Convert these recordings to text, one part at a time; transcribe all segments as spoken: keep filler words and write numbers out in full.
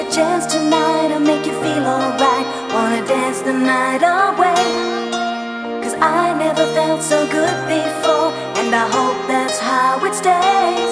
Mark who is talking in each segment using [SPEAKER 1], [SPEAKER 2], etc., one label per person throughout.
[SPEAKER 1] chance tonight, I'll make you feel alright. Wanna dance the night away, 'cause I never felt so good before, and I hope that's how it stays.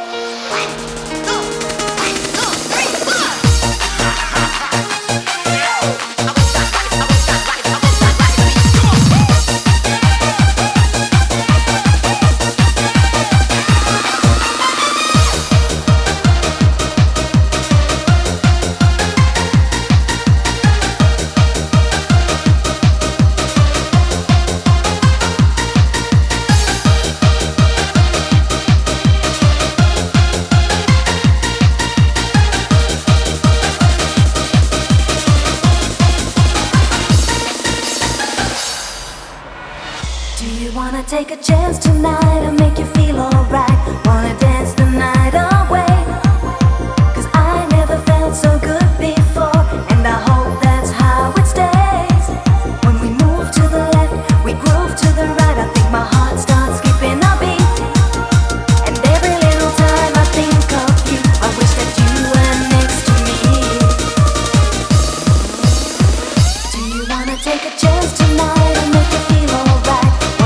[SPEAKER 1] Do you wanna take a chance tonight? I'll make you feel alright. Wanna dance the night away, 'cause I never felt so good before, and I hope that's how it stays. When we move to the left, we groove to the right. I think my heart starts skipping a beat, and every little time I think of you, I wish that you were next to me. Do you wanna take a chance tonight? I'll make you feel alright.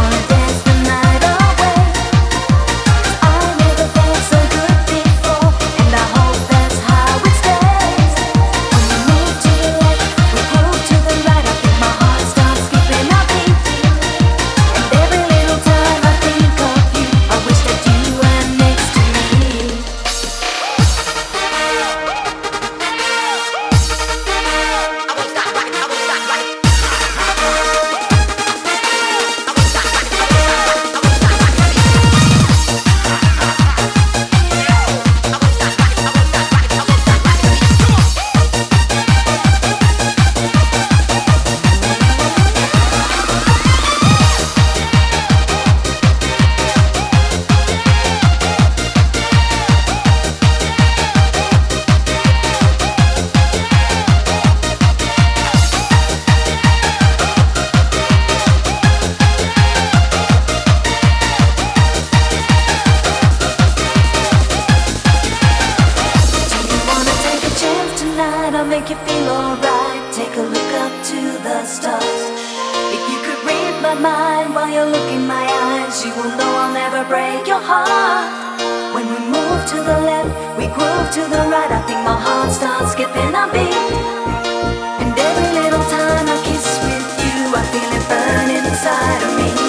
[SPEAKER 1] I'll make you feel alright. Take a look up to the stars. If you could read my mind while you look in my eyes, you will know I'll never break your heart. When we move to the left, we groove to the right. I think my heart starts skipping a beat, and every little time I kiss with you, I feel it burn inside of me.